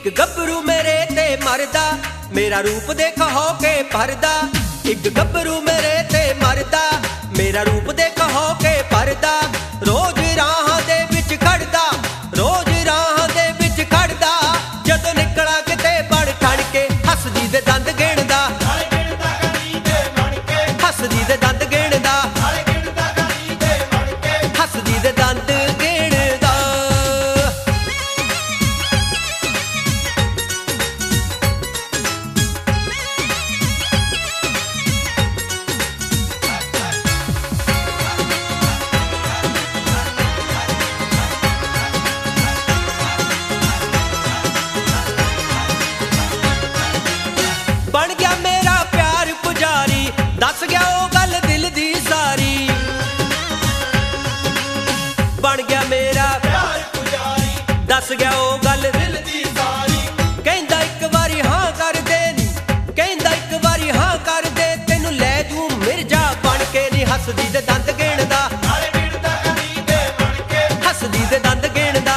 एक गबरू मेरे ते मरदा, मेरा रूप देख हो के भरदा। एक गबरू मेरे ते मरदा, मेरा रूप देख हो के भरदा। रोज राह दे विच खड़दा, रोज राह दे विच खड़दा। जदों निकला किते बड़ ठण के, हसदी दे दंद गिणदा, हसदी दे दंद गिणदा, हसदी दे दंद गिणदा। बन गया मेरा प्यार पुजारी, दस गया ओ गल दिल दी सारी। बन गया मेरा प्यार पुजारी, दस गया ओ गल दिल दी सारी। कहंदा इक वारी हां कर दे नी, कहंदा इक वारी हां कर दे, तेनू लै दूं मिर्जा बन के नी। हसदी दे दंद गिणदा, हसदी दे दंद गिणदा,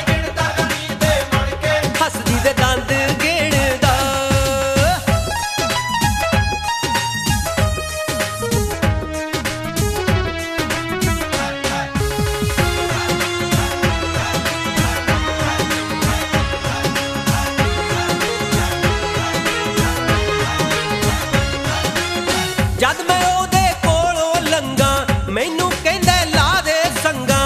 हसदी दे दंद गिणदा। जद मैं ओदे कोलों लंघां, मैनू कहंदा ला दे संगां।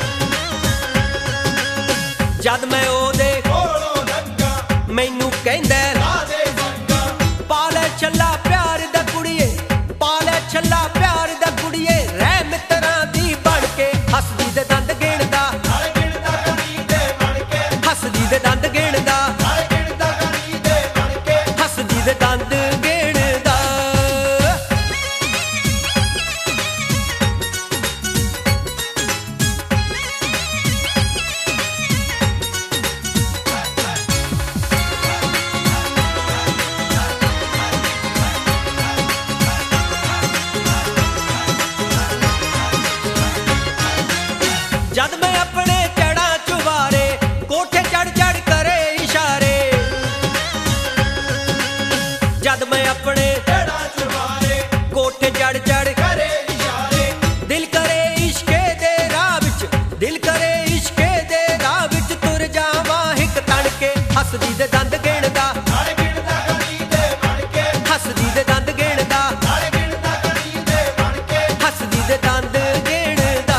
जद मैं ओदे कोलों लंघां, मैनू कहंदा ला दे संगां। पा लै छल्ला प्यार दा कुड़िए, पा लै छल्ला प्यार दा कुड़िए। रह मित्तरां दी बन के, हसदी दे दंद गिणदा, हसदी दे दंद गिणदा, हसदी दे दंद गिणदा। जद मैं अपने चढ़ा चुबारे, कोठे चढ़ चढ़ करे इशारे। जद मैं अपने चढ़ा चुबारे, कोठे चढ़ चढ़ करे इशारे। दिल करे इश्के दे राह विच, दिल करे इश्के दे राह विच। तुर जावां हिक तन के, हसदी दे दंद गिणदा, हसदी दे दंद गिणदा, हसदी दे दंद गिणदा।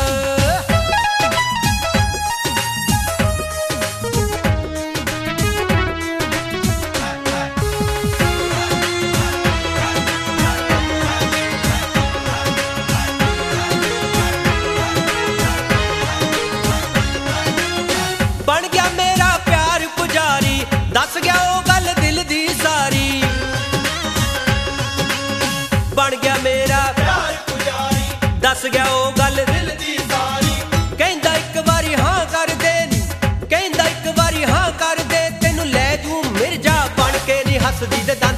बन गया मेरा प्यार पुजारी, दस गया ओ गल दिल दी सारी। बन गया मेरा प्यार पुजारी, दस गया ओ गल दिल दी सारी। कहंदा इक वारी हां कर दे नी, कहंदा इक वारी हां कर दे, तेनू लै दूं मिर्जा बन के नी। हसदी दे दंद